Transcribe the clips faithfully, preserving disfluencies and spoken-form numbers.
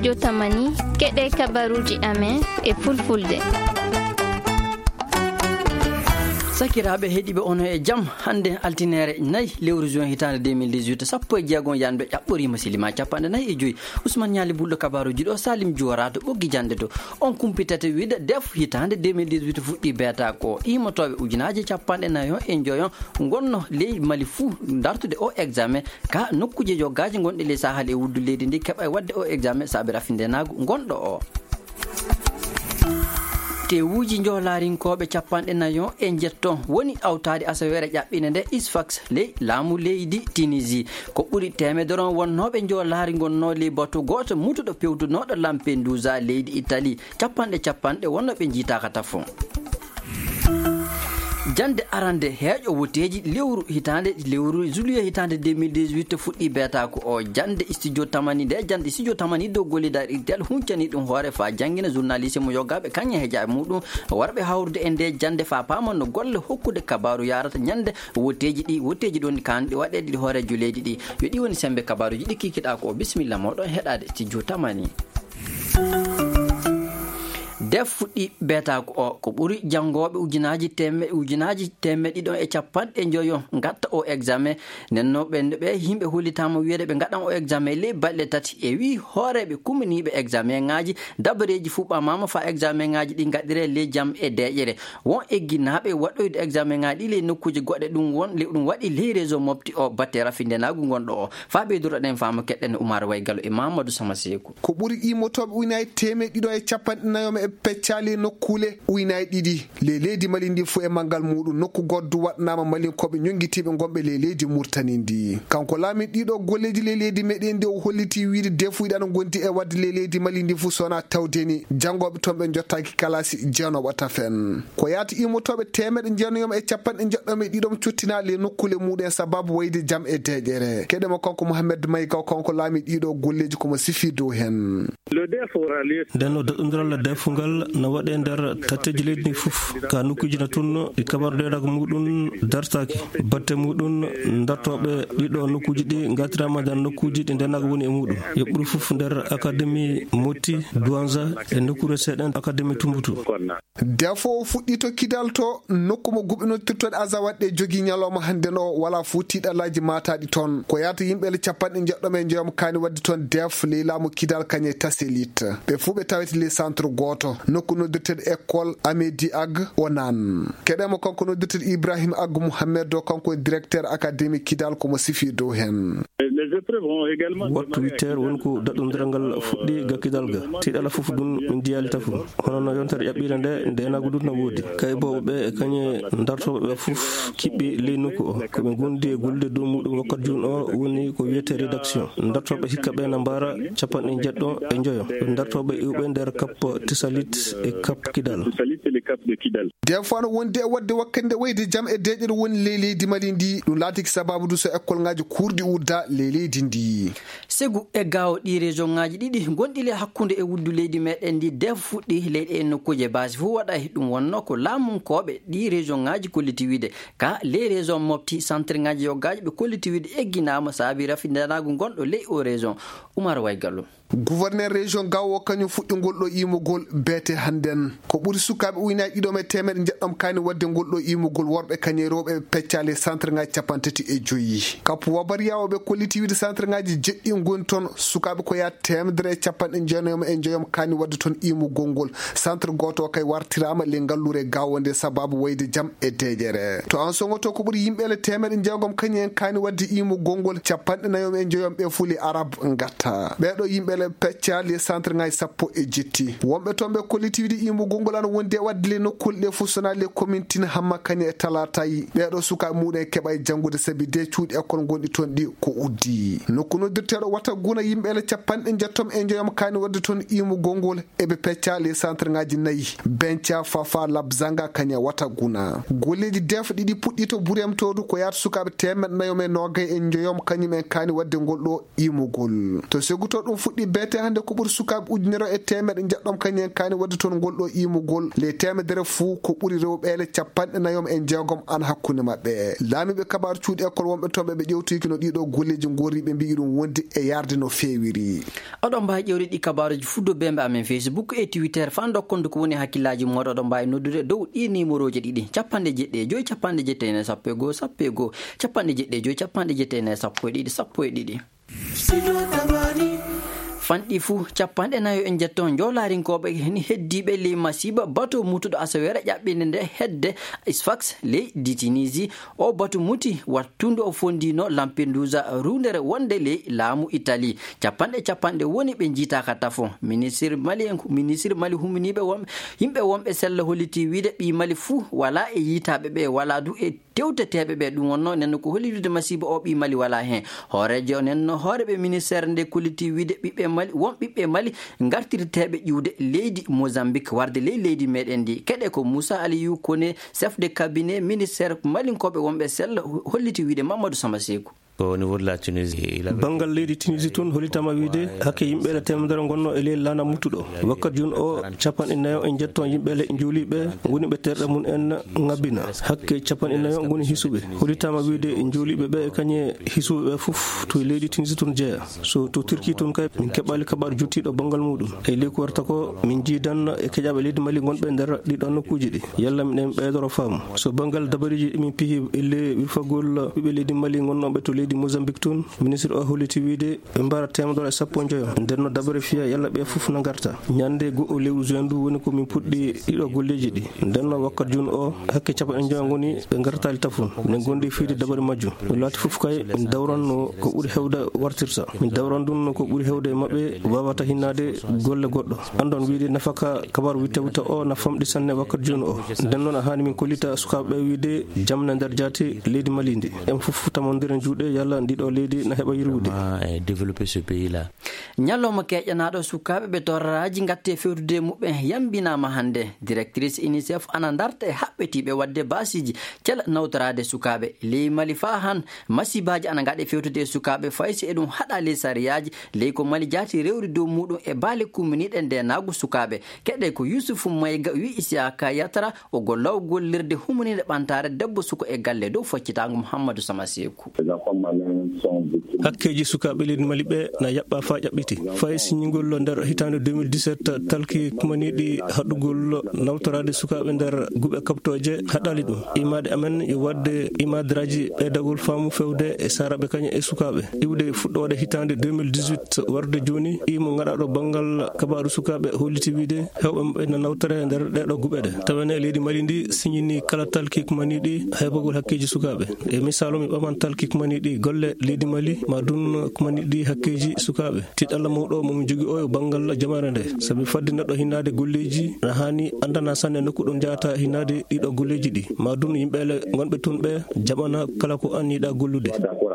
studio tamani keɗe kabaruji amen e fulfulde. sakiraaɓe heeɗiɓe ono e jam hannde altinere nayi lewru juin hitande deux mille dix-huit sappo e jeegom yanɓe ƴaɓɓorima silima capanɗe nayyi e joyyi ousmane ñali bulɗo kabaruji ɗo salim juwarato ɓoggi jande to on kumpitete wiide def hitande deux mille dix-huit fuɗɗi beeta ko imotoɓe ujunaji capanɗe nayo e joyon gonno leydi mali fuu dartude o examen ka nokkuje joggaji gonɗe ley sahal e wuddu leydi ndi keɓa wadde o examen saabi rafindenago gonɗo o tewuji johlarinkoɓe capanɗe nayon e jetton woni awtade asawere ƴaɓɓine nde isfax ley laamu leydi tunisie ko ɓuuri temedere wonnoɓe johlari gonno ley batu goto mutuɗo pewtunoɗo lampedusa leydi italie capanɗe capanɗe wonnoɓe jiitaka tafon jande arande heeƴo woteji lewru hitande lewru juillet hitande deux mille dix-huit fuɗɗi beeta ko o jande studio tamani nde jande studio tamani dow gollidari tel huncani ɗum hoore fa jangguina journaliste mo yoggaɓe kaña heeja e muɗum warɓe hawrude e nde jande fa pamanno golle hokkude kabaru yarata ñande woteji ɗi woteji ɗon kanɗi waɗede ɗi hoorejo leydi ɗi yo ɗi woni sembe kabaruji ɗi kikiɗa ko bisimilla moɗon heɗade studio tamani. def fuɗɗi beeta ko o ko ɓuuri janngoɓe ujunaji temme ujunaji temme ɗiɗon e capanɗe joyon gatta o examen nenno ɓe ɓe yimɓe hullitama wiide ɓe gaɗan o examen ley balɗe tati e wi hooreɓe kuminiɓe examen ngaji dabareji fuu ɓamama fa examen ngaji ɗi gaɗire ley jaam e deƴƴere won egginaɓe waɗoyde examen ngaji ɗi ley nokkuji goɗɗe ɗum won ɗum waɗi ley réseau mofti o batte rafindenagu gonɗo o fa ɓeydoroɗen fama keɗɗen Oumar Waygallo e Mamadou Sama Sekou ko ɓuuri imotoɓe ujunaji teme ɗiɗo e capanɗe nayome e peccali nokkule ujunaji ɗiɗi le leydi mali ndi fuu e manggal muɗum nokku goddu waɗnama malinkoɓe ñonguitiɓe gonɓe le leydi Mauritanie ndi kanko laami ɗiɗo golleji le leydi meɗen ndi o holliti wiide defuyiɗe ana gonti e wadde le leydi mali ndi fuu sona tawdeni janggoɓe toon ɓe jottaki kalasi jeenoɓo tafen ko yaata imotoɓe temeɗe jeenayoma e capanɗe joɗɗome ɗiɗom cottina le nokkule muɗum sababu wayde jaam e deƴƴere keɗemo kanko Mouhamed Maygaw kanko laami ɗiɗo golleji komo sifi dow hen nden o daɗɗodiral defungal no waɗe nder tatteji leydi ndi fof ka nokkuji na tun ɗi kabardeɗako muɗum dartaki batte muɗum dartoɓe ɗiɗo nokkuji ɗi gatirama nder nokkuji ɗi ndenago woni e muɗum yo ɓuuri fof nder académie Moti Douanza e nokkure seeɗen académie Tumbutu defo fuɗɗi to kidal to nokku mo guɓinotirtoɗe azawaɗɗe jogui ñalawma hande no wala fu tiɗalaji mataɗi toon ko yata yimɓele capanɗe jeɗɗome e jeeyam kani wadde toon def ley laamu kidal kañe taselite ɓe fuu ɓe tawete ley centre goto nokku noddirteɗe école Amédi Ag Onan keɗemo kanko noddirteɗe Ibrahima Ag Mouhamed o kanko directeur académie kidal komo sifi dow hen wattu huit heures woni ko daɗɗodiral ngal fuɗɗi ga kidal ga tiɗala foof ɗum min diyalita fof hono no yontere ƴaɓɓire nde ndenago ɗum no woodi kayboɓe ɓe e kañe dartoɓe ɓe fof kiɓɓi ley nokku o koɓe gondi e gollude dow muɗum wakkati joni o woni ko wiyete rédaction dartoɓe hikka ɓe na mbara capanɗe jeɗɗo e joyo dartoɓe iwɓe nder cap Tisalit e cap Kidal des fois no wonde e wadde wakkande wayde jaam e deƴƴere woni ley leydi mali ndi ɗum laatiki sababu du so école ngaji kurɗi udda ley leydi ndi segu e gawo ɗi région ngaji ɗiɗi gonɗi le hakkude e wuddu leydi meɗen ndi def fuɗɗi leyɗe e nokkuje basi fuu waɗa ɗum wonno ko laamunkoɓe ɗi région ngaji kolliti wiide ka ley région mofti centre ngaji yoggaji ɓe kolliti wiide egginama saabi rafindenago gonɗo ley o région Oumar Waygallo gouverneur région gawo kañum fuɗɗi ngol ɗo imugol beete hannden ko ɓuri sukaɓe ujunaji ɗiɗom e temeɗe jeɗɗom kani wadde ngol ɗo imugol worɓe kañe rewɓe peccali centre ngaji capantati e joyyi kappu wabariyawo ɓe kolliti wiide centre ngaji jeɗɗi goni toon sukaɓe ko ya temedere e capanɗe jeenayoma e joyom kani wadde toon imugol ngol centre goto kay wartirama le ngallure gawo nde sababu wayde jaam e deƴƴere to an songoto ko ɓuuri yimɓele temeɗe jeegom kañum en kani wadde imugol ngol capanɗe nayom e joyom ɓe fuli arabe gatta ɓeɗo yimɓe peccali centre ngaji sappo e jetti wonɓe toon ɓe kolliti wiide imugol ngol ana wondi e wadde le nokkule ɗe fof sona le commune tin hamma kañum e talatayi ɓeɗo sukaɓe muɗum e keeɓa e janggude saabi de cuuɗi école gonɗi toon ɗi ko uddi nokku noddirteɗo wata guna yimɓele capanɗe jettom e joyam kani wadde toon imugol ngol eɓe peccali centre ngaji nayyi Bentia Fafa Labzanga kañum wata guna golleji def ɗiɗi puɗɗi to Burem todu ko yata sukaɓe temeɗe nayom e nogay e joyom kañum en kani wadde ngol ɗo imugol to seguto ɗum fuɗɗi fuɗɗi beete hande ko ɓuri sukaɓe ujunere e temeɗe jaɗɗom kañen kani wadde toon ngol ɗo imugol le temedere fuu ko ɓuri rewɓeele capanɗe nayom en jeegom an hakkunde maɓɓe. laamiɓe kabaru cuuɗi école wonɓe toon ɓe ƴewtoyki no ɗiɗo golleji gori ɓe mbi ɗum wondi e yarde no fewiri. oɗon mbawi ƴewde ɗi kabaruji fuddo bembe amen Facebook e Twitter fa dokkonde ko woni hakkillaji moɗo. oɗon mbawi noddude dow ɗi numéroji ɗiɗi capanɗe jeɗɗi e joyi capanɗe jetti e nayyi sappo e goho sappo e goho capanɗe jeɗɗi e joyi capanɗe jetti e nayyi sappo e ɗiɗi sappo e ɗiɗi fanɗi fuu capanɗe nayo en jetton jolarinkoɓe ni heddiɓe ley masiba bato mutuɗo asawere ƴaɓɓinde nde hedde Sfax leydi Tunisie. o bato muti wattude o fondino Lampedusa rundere wonde ley laamu Italie. capanɗe capanɗe woni ɓe jiitaka tafo. ministre Mali en ministre Mali huminiɓe wonɓe yimɓe wonɓe sella holliti wiide ɓi Mali fuu wala e yiitaɓe ɓe wala du e tewteteɓe ɓe. ɗum wonno nenno ko hollidude masiba o ɓi Mali wala hen. hoorejo nenno hooreɓe ministére nde kolliti wiide ɓiɓɓe Mali won ɓiɓɓe Mali gartirteɓe ƴiwde leydi Mozambique warde ley leydi meɗen ndi. keɗe ko Moussa Aliou Kone chef de cabinet ministére malinkoɓe wonɓe sella holliti wiide Mamadou Samba Sekou. au niveau de la Tunisie bangal leydi Tunisie toon holitama wiide hakke yimɓeɗe temedere gonno e ley lana muttuɗo wakkati joni o capanɗe nayo en jetton yimɓeɗe juuliɓe goni ɓe terɗe mum en ngabbina hakke capanɗe nayo goni hisuɓe holitama wiide juuliɓe ɓe e kañe hisuɓe ɓe foof to leydi Tunisie toon jeeya. so to Turquie toon kay min keɓali kabaru juttiɗo bangal muɗum e ley ko warta ko min jiidan e keƴaɓe leydi Mali gonɓe nder ɗiɗon nokkuji ɗi yalla minen ɓeydoro faamu. so bangal dabariji ɗimin pihi e ley wirfagol ɓiɓe leydi Mali gonnoɓe to leydi Mozambique toon ministre o holliti wiide ɓe mbara temedere e sappo joyo ndenno dabare fiya yalla ɓe foof no garta ñande go'o lewru juin ndu woni komin puɗɗi ɗiɗo golleji ɗi ndenno wakkati joni o hakke capanɗe joyo goni ɓe gartali tafun min gondi fiide dabare majjum ɗum laati foof kay min dawranno ko ɓuuri hewde wartirta min dawran ɗum ko ɓuuri hewde e mabɓe wawata hinnade golle goɗɗo andon wiide nafaka kabaru witte witta o na famɗi sanne wakkati joni o nden noon a hani min kollita sukaɓe wiide jamna nder jaati leydi Mali ndi en foof tamodiren juuɗe yalla ndiɗo leydi na heɓa yirwude développer ce pays là. ñalloma keƴƴanaɗo sukaɓe ɓe torraji gatte fewtude muɓɓe yambinama hande. directrice UNICEF ana darta e haɓɓetiɓe wadde basiji cela nawtorade sukaɓe ley Mali fa han masibaji ana gaɗe fewtude e sukaɓe faysi e ɗum haɗa ley sariyaji ley ko Mali jaati rewri dow muɗum e baale kumminiɗe ndenagu sukaɓe. keɗe ko Youssouf Mayga wi Isiaka Yatara o gollaw gollirde humanide ɓantare debbo suko e galle dow foccitago Mouhamadou Sama Sekou. hakkeji sukaɓe leydi Mali ɓe na yaɓɓa fa ƴaɓɓiti fayi siñigol nder hitande deux mille dix-sept talki kumaniɗi haɗugol nawtorade sukaɓe nder guɓe kaptoje haɗali ɗum imade amen yo wadde imadiraji ɓeydagol faamu fewde e saraɓe kañe e sukaɓe iwde fuɗɗode hitande deux mille dix-huit warde joni imo gaɗaɗo banggal kabaru sukaɓe holliti wiide hewɓe maɓɓe na nawtore nder ɗeɗo guɓe ɗe tawene leydi Mali ndi siñini kala talki kumaniɗi heɓagol hakkeji sukaɓe e misalo mi ɓaman talki kumaniɗi golle leydi Mali ma dun kumaniɗi hakkeji sukaɓe tiɗalla mawɗo momin jogui o e banggal jamare nde saabi fadde neɗɗo hinnade golleji na hani andana sanne nokku ɗon jahata hinnade ɗiɗo golleji ɗi ma dun yimɓele gonɓe toon ɓe jaɓana kala ko an yiɗa gollude.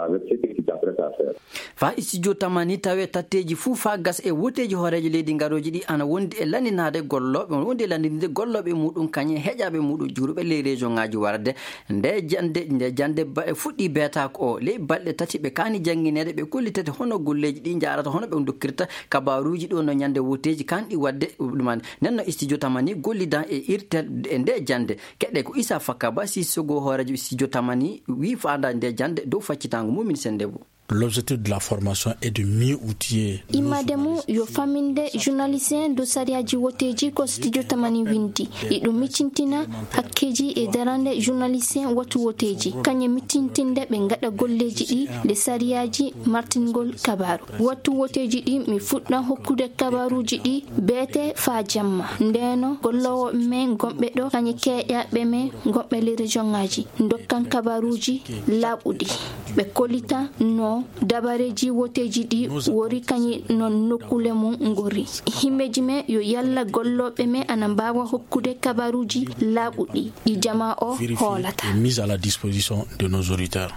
fa studio tamani tawe tatteji fuu fa gas e woteji horeji leydi garoji ɗi ana wondi e laninade golloɓe wondi e landinde golloɓe muɗum kañe heƴaɓe muɗum juruɓe ley région ngaji warde nde jande nde jande fuɗɗi beetako o ley balɗe tati ɓe kani jangguinede ɓe kollitete hono golleji ɗi jarata hono ɓe dokkirta kabaruji ɗo no ñande woteji kanɗi wadde ɗumani nenno studio tamani gollidan e irtel e nde jande keɗe ko Issa Fakaba Sissogo horejo studio tamani wi fanda nde jande dow faccitango mumin sendebo. L'objectif de la formation est de mieux outiller. Imademu yo faminde journalisien do sariyaji woteji ko studio tamani windi. Iɗo micintina hakkeji e darande journalisien watu woteji. Kanye mitintinde ɓe gaɗa golleji ɗi le sariyaji martingol kabaru. Watu woteji ɗi mi fuɗɗan hokkude kabaruji ɗi beete fa jamma. Ndeno gollowo men gomɓe ɗo kanye keƴaɓe men gomɓe le région ngaji. Dokkan kabaruji laɓuɗi. Ɓe kolita no dabareji woteji ɗi wori kañi non nokkule mum ngori himɓeji men yo yalla golloɓe men ana mbawa hokkude kabaruji laaɓuɗi ɗi jama o hoolata mise à la disposition de nos auditeurs.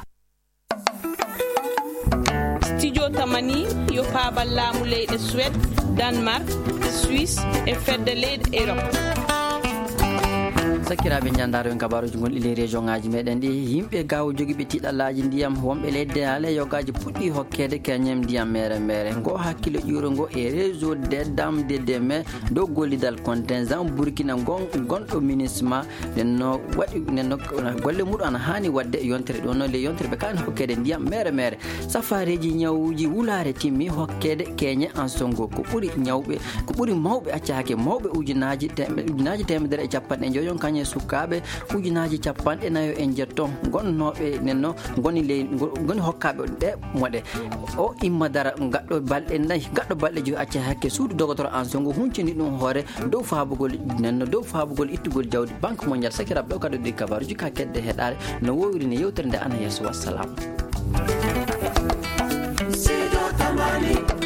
Studio Tamani yo paabal laamu leyɗe Suède, Danemark, Suisse e fedde leyɗe Europe. sakiraɓe jandaro en kabaruji gonɗi le région ngaji meɗen ɗi yimɓe gaw joguiɓe tiɗallaji ndiyam wonɓe leydi haale yogaji puɗɗi hokkede keñem ndiyam mere mere ngo hakkille ƴuuro ngo e réseau deddam dedeme dow gollidal contingent burkina gon gonɗo ministrement nenno waɗi nenno golle muɗum ana hani wadde yontere ɗo noon le yontere ɓe kani hokkede ndiyam mere mere safariji ñawuji wulare timmi hokkede keñe en songo ko ɓuuri ñawɓe ko ɓuuri mawɓe accahake mawɓe ujunaji ujunaji temedere e capanɗe joyon kañe sukaɓe ujunaji capanɗe nayo en jetton gonnoɓe nenno goni ley goni hokkaɓe ɗe moɗe o imma dara gaɗɗo balɗe nayyi gaɗɗo balɗe joyi acca hakke suudu dogotora en songo huncini ɗum hoore dow fabugol nenno dow fabugol ittugol jawdi banque mondial sakiraɓe ɗo kadi ɗi kabaruji ka kedde heɗare no wowiri ne yewtere nde ana yeeso wassalam.